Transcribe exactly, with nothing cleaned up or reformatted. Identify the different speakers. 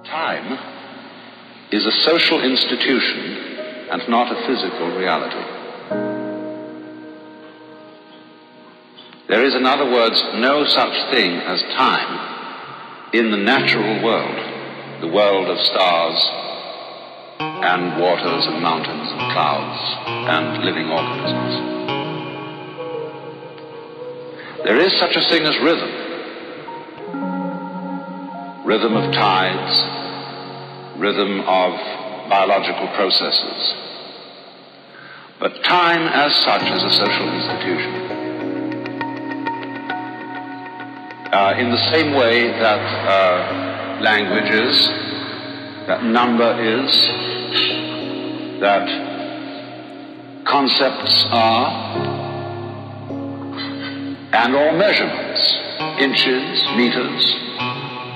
Speaker 1: Time is a social institution and not a physical reality. There is, in other words, no such thing as time in the natural world, the world of stars and waters and mountains and clouds and living organisms. There is such a thing as rhythm. Rhythm of tides, rhythm of biological processes. But time as such is a social institution. Uh, in the same way that uh, language is, that number is, that concepts are, and all measurements, inches, meters,